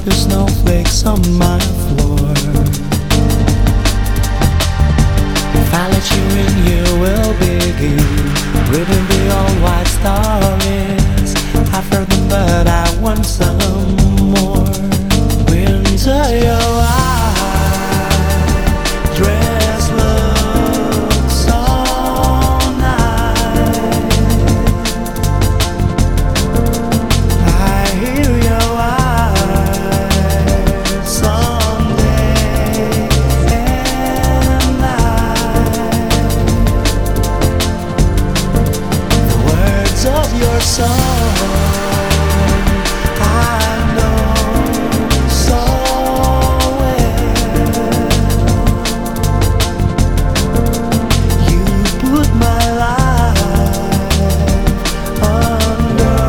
the snowflakes on my floor. If I let you in, you will begin reading the old white stories. I've heard them, but I want some more. Winter, your eyes, dress looks so nice. I hear your eyes someday and night. The words of your song I know so well. You put my life under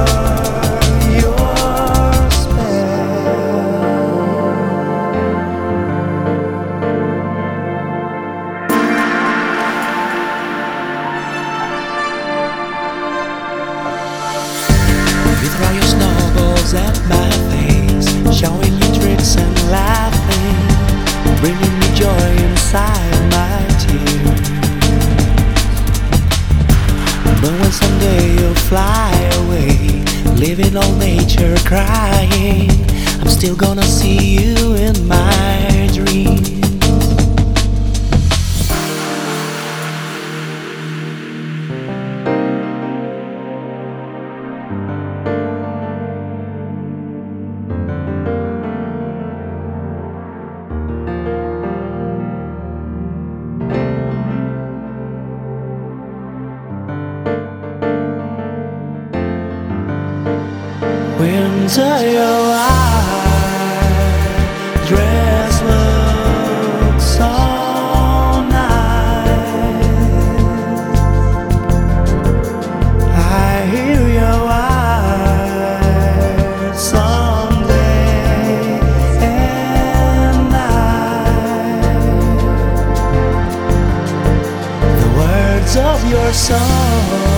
your spell. You throw your snowballs at my face, showing you tricks and laughing, bringing me joy inside my tears. But when someday you fly away, leaving all nature crying, I'm still gonna see you in my dreams. Winter, your eyes, dress looks so nice. I hear your eyes someday and night. The words of your song